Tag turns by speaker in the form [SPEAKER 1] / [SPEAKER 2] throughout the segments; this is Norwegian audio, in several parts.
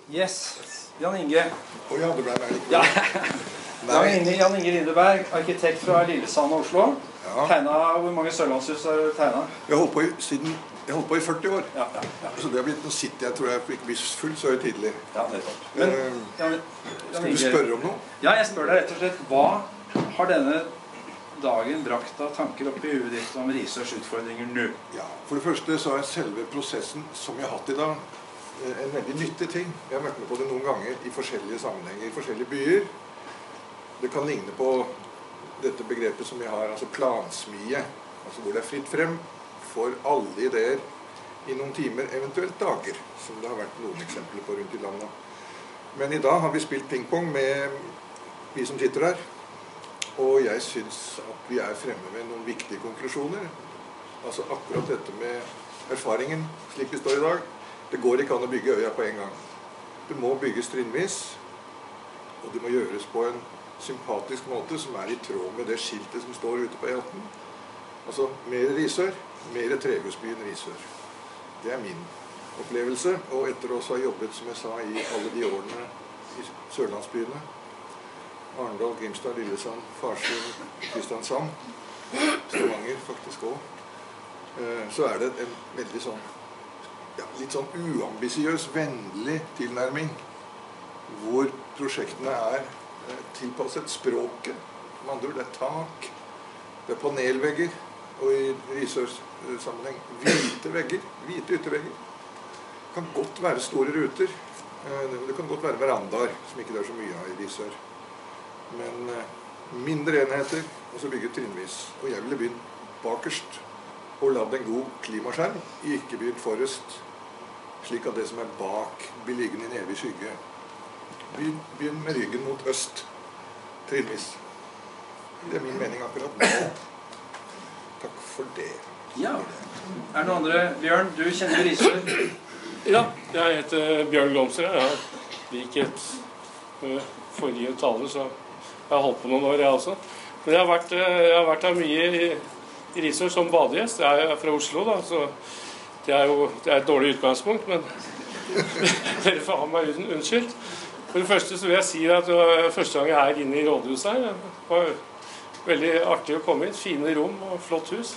[SPEAKER 1] Yes, Jan Inge.
[SPEAKER 2] Ja, det ble meg litt.
[SPEAKER 1] Ja. Jan Inge Lindeberg, arkitekt fra Lillesand og Oslo.
[SPEAKER 2] Ja.
[SPEAKER 1] Hvor mange sørlandshus har du tegnet?
[SPEAKER 2] Jeg holdt på i 40 år.
[SPEAKER 1] Ja.
[SPEAKER 2] Så det har blitt noe sitt. Jeg tror jeg fikk full så tidlig.
[SPEAKER 1] Ja, nettopp. Men,
[SPEAKER 2] skal du spørre om noe?
[SPEAKER 1] Ja, jeg spør deg rett og slett. Hva har denne dagen brakt av tanker opp i huet ditt om Risørs utfordringer nå?
[SPEAKER 2] Ja, for det første så er selve prosessen som vi har hatt i dag en veldig nyttig ting. Jeg har vært med på det noen ganger i forskjellige sammenhenger, i forskjellige byer. Det kan ligne på dette begrepet som vi har, altså plansmie, altså hvor det er fritt frem for alle ideer i noen timer, eventuelt dager, som det har vært noen eksempler på rundt i landet. Men i dag har vi spilt pingpong med vi som sitter her, og jeg synes at vi er fremme med noen viktige konklusjoner. Altså akkurat dette med erfaringen, slik vi står i dag. Det går ikke an å bygge øya på en gang. Det må bygges trinnvis, og det må gjøres på en sympatisk måte som er i tråd med det skiltet som står ute på E18. Altså mer Risør, mer trehusbyen Risør. Det er min opplevelse, og etter også å ha jobbet, som jeg sa, i alle de årene i sørlandsbyene, Arendal, Grimstad, Lillesand, Farsund, Kristiansand, Stavanger faktisk også, så er det en veldig sånn, litt sånn uambisiøs, vennlig tilnærming, hvor prosjektene er tilpasset språket. Med andre ord, det er tak, det er panelvegger, og i Risørs sammenheng hvite vegger, hvite yttervegger. Det kan godt være store ruter, det kan godt være verandaer, som ikke det er så mye av i Risør. Men mindre enheter, og så bygget trinnvis. Og jeg ville begynt bakerst, og latt en god klimaskjerm, ikke begynt forrest, slik at det som er bak blir liggende i en evig skygge. Begynn med ryggen mot øst, trinnvis. Det er min mening akkurat nå. Takk for det.
[SPEAKER 1] Ja. Er det noen andre? Bjørn, du kjenner Risør?
[SPEAKER 3] Ja, jeg heter Bjørn Glomser. Jeg har liket forrige taler, så jeg har holdt på noen år, jeg også. Men jeg har vært her mye i Risør som badegjest. Jeg er fra Oslo, da, så det er et dårlig utgangspunkt, men dere får ha meg unnskyldt. For det første så vil jeg si at første gang jeg er inne i rådhuset her, det var veldig artig å komme inn. Fine rom og flott hus.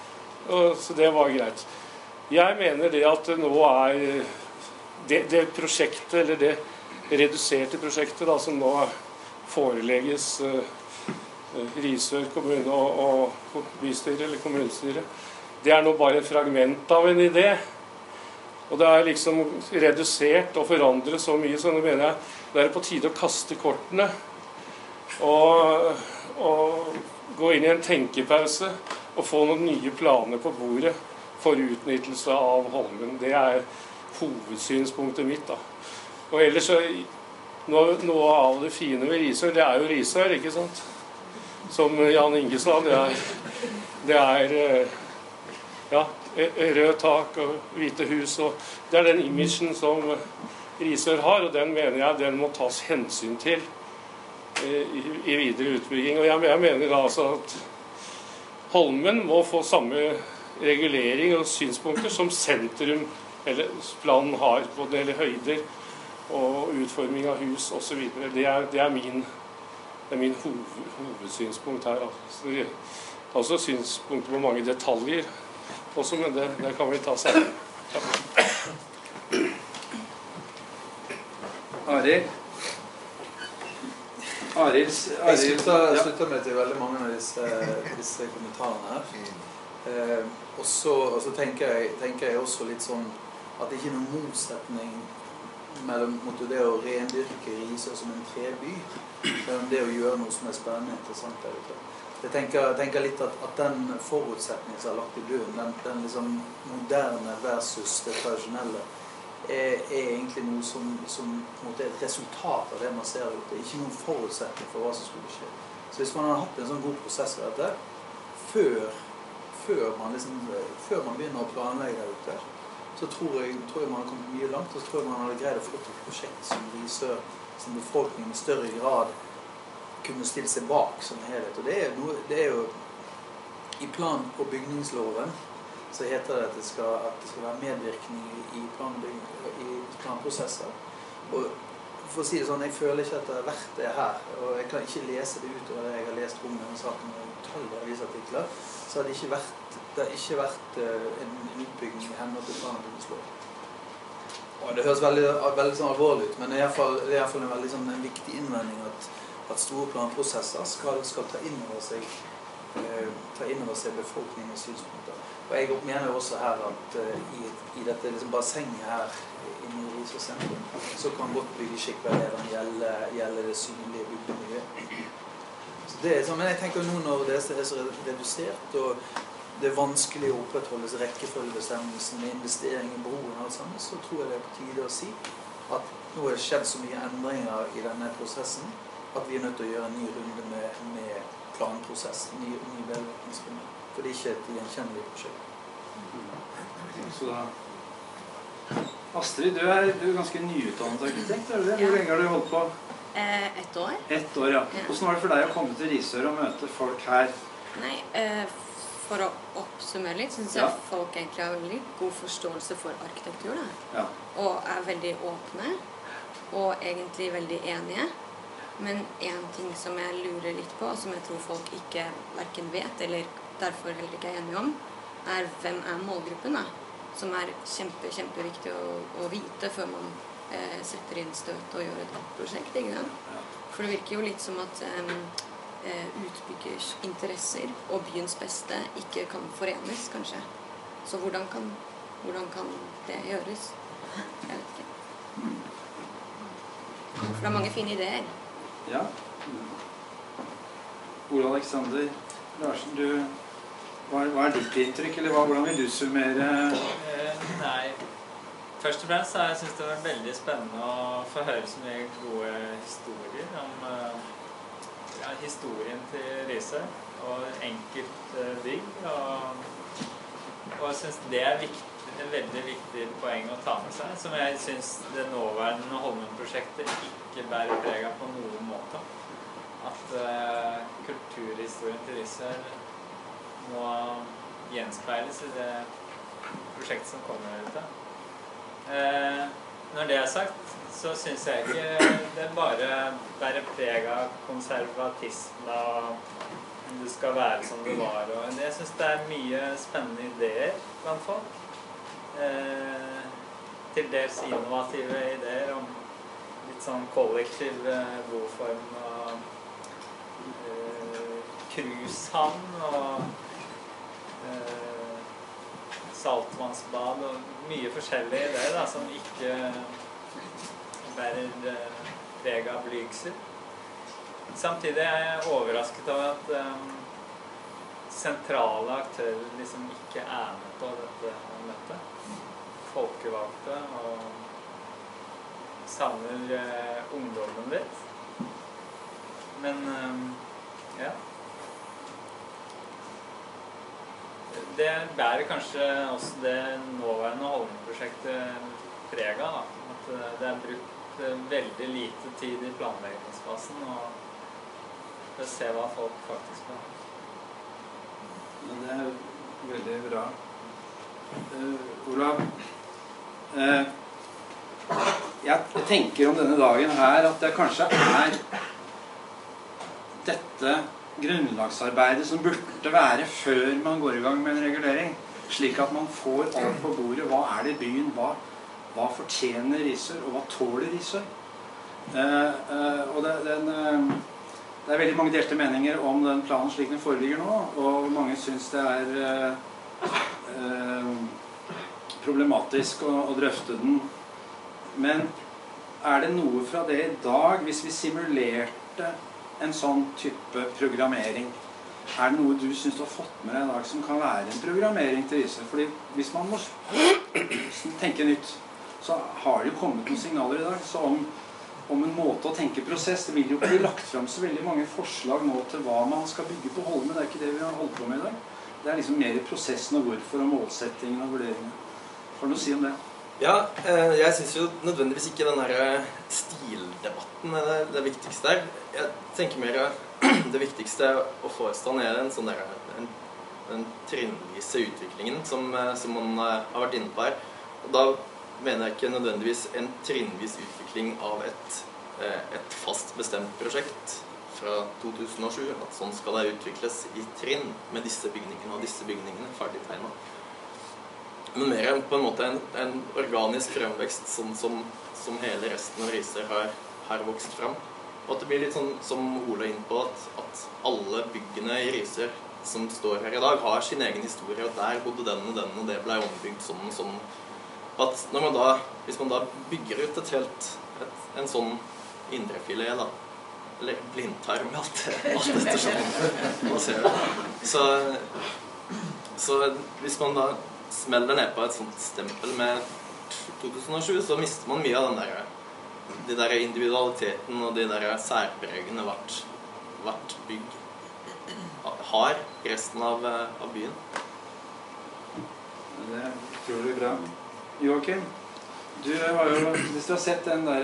[SPEAKER 3] Så det var greit. Jeg mener det at nå er det prosjektet, eller det reduserte prosjektet da, som nå forelegges Risør kommune og bystyre eller kommunestyre, det er nå bare et fragment av en idé. Og det er liksom redusert og forandret så mye, så nå mener jeg det er på tide å kaste kortene og gå inn i en tenkepause og få noen nye planer på bordet for utnyttelse av Holmen. Det er hovedsynspunktet mitt da. Og ellers så, noe av det fine ved Risør, det er jo Risør, ikke sant? Som Jan Inge sa, det er rød tak og hvite hus, og det er den imagen som Risør har, og den mener jeg den må tas hensyn til i videre utbygging. Og jeg mener da altså at Holmen må få samme regulering og synspunkter som sentrum eller planen har på det gjelder høyder og utforming av hus og så videre. Det er min hovedsynspunkt her. Altså. Det er også synspunkter på mange detaljer også, men det kan vi ta senere.
[SPEAKER 1] Arild?
[SPEAKER 4] Jeg slutter meg til veldig mange av disse kommentarene her. Og så tenker jeg også litt sånn at det ikke er noen motsetning mellom det å rendyrke Risør som en treby, mellom det å gjøre noe som er spennende og interessant der ute. Jeg tenker litt at den forutsetningen som er lagt i bunnen, den liksom moderne versus det tradisjonelle, er egentlig noe som på en måte er et resultat av det man ser ute. Ikke noen forutsetning for hva som skulle skje. Så hvis man har hatt en sånn god prosess ved dette, før man begynner å planlegge der ute, så tror jeg man har kommet mye langt, og så tror jeg man hadde greid å få til et prosjekt som Risør, som befolkningen i større grad kunne stille seg bak som helhet. Og det er jo i plan- og bygningsloven så heter det at det skal være medvirkning i planprosesser. Og for å si det sånn, jeg føler ikke at det har vært det her, og jeg kan ikke lese det utover det jeg har lest om denne saken og utallige avisartikler, så har det ikke vært en utbygging i henhold til planens lov. Og det høres veldig sånn alvorlig ut, men det er i hvert fall en veldig sånn, en viktig innvending at store planprosesser skal ta inn over seg befolkningens synspunkter. Og jeg mener jo også her at i dette liksom bassenget her inne i Risør sentrum, så kan godt byggeskikk-veilederen gjelde det synlige byggemiljøet. Så det er sånn, men jeg tenker nå når det er så redusert, og det er vanskelig å opprettholde rekkefølgebestemmelsen med investering i broen og alt sammen, så tror jeg det er på tide å si at nå har det skjedd så mye endringer i denne prosessen, at vi er nødt til å gjøre en ny runde med planprosessen, ny velvækningsrunde. For det er ikke et gjenkjennelig prosjekt.
[SPEAKER 1] Så da... Astrid, du er ganske nyutdannet arkitekt, er du det? Hvor lenge har du holdt på?
[SPEAKER 5] 1 år.
[SPEAKER 1] 1 år, ja. Hvordan var det for deg å komme til Risør og møte folk her?
[SPEAKER 5] Nei, for å oppsummere litt, synes jeg folk egentlig har veldig god forståelse for arkitektur, da.
[SPEAKER 1] Ja.
[SPEAKER 5] Og er veldig åpne, og egentlig veldig enige. Men en ting som jeg lurer litt på, og som jeg tror folk ikke hverken vet, eller derfor heller ikke er enige om, er hvem er målgruppen, da? Som er kjempeviktig å vite før man setter inn støt og gjør et prosjekt, ikke sant? For det virker jo litt som at utbyggers interesser og byens beste ikke kan forenes, kanskje. Så hvordan kan det gjøres? Jeg vet ikke. For det er mange fine ideer.
[SPEAKER 1] Ja. Ole Alexander Larsen, hva er ditt inntrykk, eller hvordan vil du summere?
[SPEAKER 6] Nei, først og fremst jeg synes det var veldig spennende å få høre så mye gode historier om historien til Risør og enkelt bygg, og jeg synes det er et veldig viktig poeng å ta med seg, som jeg synes det nåværende Holmen-prosjektet ikke bærer preg av på noen måte. At kulturhistorien til Risør må gjenspeiles i det prosjektet som kommer ut av. Når det er sagt, så synes jeg ikke det bare bærer preg av konservatisme og det skal være som det var. Og jeg synes det er mye spennende ideer blant folk. Til dels innovative ideer om litt sånn kollektiv boform og cruisehavn og saltvannsbad og mye forskjellige ideer da, som ikke bærer preg av blygsel. Samtidig er jeg overrasket over at sentrale aktører liksom ikke er med på dette møtet. Folkevalgte og savner ungdommen litt. Men ja. Det bærer kanskje også det nåværende Holmen-prosjektet preg av, da. At det er brukt veldig lite tid i planleggingsfasen, og for å se hva folk faktisk vil ha.
[SPEAKER 1] Men det er veldig bra. Olav, jeg tenker om denne dagen her at det kanskje er dette grunnlagsarbeidet som burde være før man går i gang med en regulering, slik at man får alt på bordet. Hva er det i byen? Hva fortjener Risør, og hva tåler Risør? Og det er veldig mange delte meninger om den planen slik den foreligger nå, og mange synes det er problematisk å drøfte den. Men er det noe fra det i dag, hvis vi simulerte en sånn type programmering, er det noe du synes du har fått med deg i dag som kan være en programmering til Risør? Fordi hvis man må tenke nytt, så har det jo kommet noen signaler i dag. Så om en måte å tenke prosess, det vil jo bli lagt frem så veldig mange forslag nå til hva man skal bygge på Holmen. Det er ikke det vi har holdt på med i dag. Det er liksom mer prosessen og hvorfor, og målsettingen og vurderingen. Har du noe å si om det?
[SPEAKER 7] Ja, jeg synes jo nødvendigvis ikke den her stildebatten er det viktigste der. Jeg tenker mer det viktigste å få i stand er en sånn der, den trinnvise utviklingen som man har vært inne på her. Og da mener jeg ikke nødvendigvis en trinnvis utvikling av et fast bestemt prosjekt fra 2007, at sånn skal det utvikles i trinn med disse bygningene og disse bygningene ferdig tegnet. Men mer enn på en måte en organisk fremvekst sånn som hele resten av Risør har vokst fram. Og at det blir litt sånn som Ole er inne på, at alle byggene i Risør som står her i dag har sin egen historie, og der bodde den, og det ble ombygd sånn og sånn. At når man hvis man da bygger ut en sånn indrefilet da, eller blindtarm, alt dette sånn, man ser det. Så hvis man da smeller ned på et sånt stempel med 2007, så mister man mye av de der individualiteten og de der særpregene hvert bygg har resten av byen.
[SPEAKER 1] Det er utrolig bra. Joachim, du har jo, hvis du har sett den der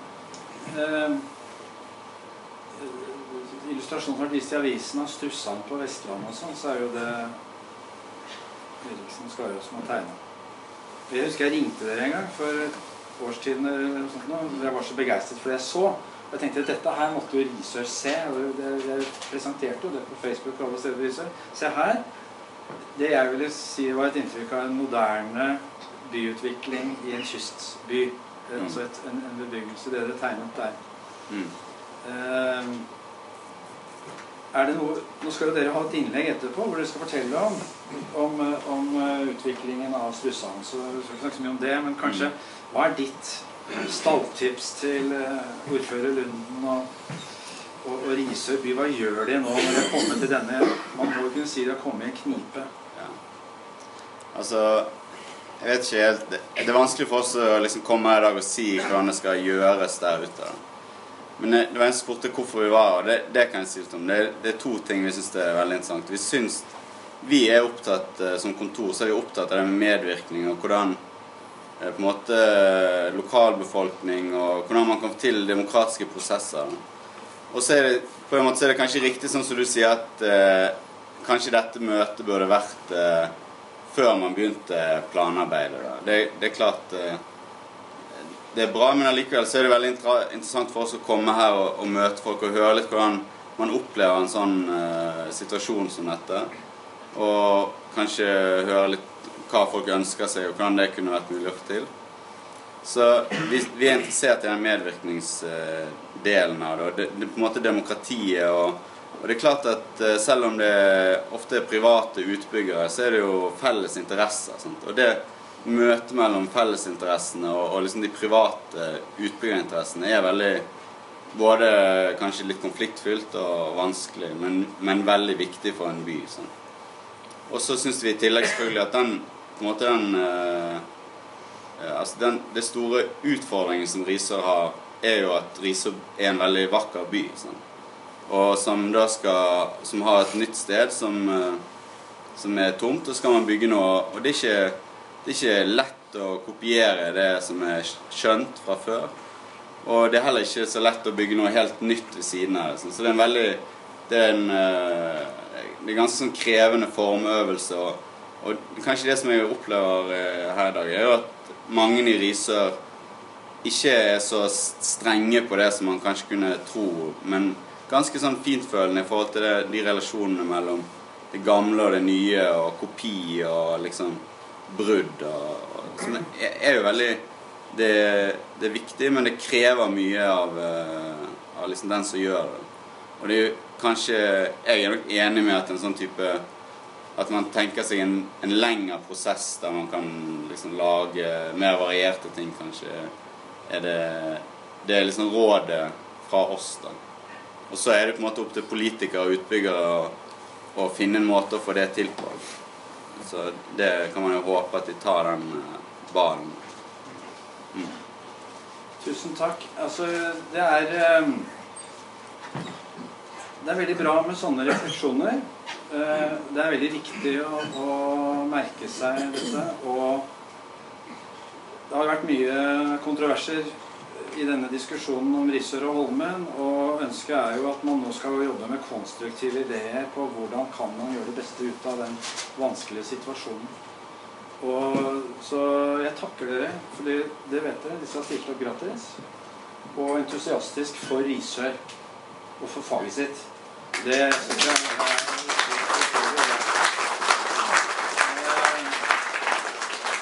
[SPEAKER 1] illustrasjonen som har vist i avisen av Strussene på Vestlandet og sånn, så er jo det Eriksen Skarå som har tegnet. Jeg husker jeg ringte dere en gang for årstiden eller noe sånt nå. Jeg var så begeistret for det jeg så. Jeg tenkte at dette her måtte jo Risør se, og jeg presenterte jo det på Facebook og alle steder i Risør. Se her, det jeg ville si var et inntrykk av en moderne byutvikling i en kystby. Altså en bebyggelse, det dere tegnet der. Er det noe, nå skal jo dere ha et innlegg etterpå hvor dere skal fortelle om utviklingen av Strussene, så vi skal ikke snakke så mye om det, men kanskje, hva er ditt stalltips til ordfører Lunden og Risør by? Hva gjør de nå når de har kommet til denne, man må kunne si de har kommet i en knipe?
[SPEAKER 8] Ja. Altså, jeg vet ikke helt, det er vanskelig for oss å liksom komme her i dag og si hvordan det skal gjøres der ute. Men det var en som spurte hvorfor vi var, og det kan jeg si litt om. Det er to ting vi synes det er veldig interessant. Vi synes, vi er opptatt, som kontor, så er vi opptatt av det med medvirkning, og hvordan på en måte lokalbefolkning, og hvordan man kan få til demokratiske prosesser. Og så er det, på en måte så er det kanskje riktig sånn som du sier, at kanskje dette møtet burde vært før man begynte planarbeidet. Det er klart... Det er bra, men allikevel så er det veldig interessant for oss å komme her og møte folk og høre litt hvordan man opplever en sånn situasjon som dette. Og kanskje høre litt hva folk ønsker seg og hvordan det kunne vært mulig å få til. Så vi er interessert i den medvirkningsdelen av det, og det er på en måte demokratiet. Og det er klart at selv om det ofte er private utbyggere, så er det jo felles interesser. Sant? Og det møtet mellom fellesinteressene og liksom de private utbyggerinteressene er veldig, både kanskje litt konfliktfylt og vanskelig, men veldig viktig for en by. Sånn. Og så synes vi i tillegg selvfølgelig at det store utfordringen som Risør har, er jo at Risør er en veldig vakker by. Sånn. Og som har et nytt sted som er tomt, og skal man bygge noe, og det er ikke lett å kopiere det som er skjønt fra før. Og det er heller ikke så lett å bygge noe helt nytt ved siden av det. Så det er en ganske sånn krevende formøvelse. Og kanskje det som jeg opplever her i dag, er jo at mange i Risør ikke er så strenge på det som man kanskje kunne tro, men ganske sånn fintfølende i forhold til de relasjonene mellom det gamle og det nye, og kopi og liksom brudd som er jo veldig det er viktig, men det krever mye av liksom den som gjør det. Og det er jo kanskje, jeg er nok enig med at en sånn type, at man tenker seg en lengre prosess der man kan liksom lage mer varierte ting, kanskje det er liksom rådet fra oss da. Og så er det på en måte opp til politikere og utbyggere å finne en måte å få det til på. Så det kan man jo håpe at de tar den ballen.
[SPEAKER 1] Tusen takk. Altså, det er veldig bra med sånne refleksjoner. Det er veldig viktig å merke seg dette, og det har vært mye kontroverser i denne diskusjonen om Risør og Holmen, og ønsket er jo at man nå skal jobbe med konstruktive ideer på hvordan kan man gjøre det beste ut av den vanskelige situasjonen. Så jeg takker dere, for det vet dere, disse har stilt opp gratis. Og entusiastisk for Risør og for faget sitt. Det synes jeg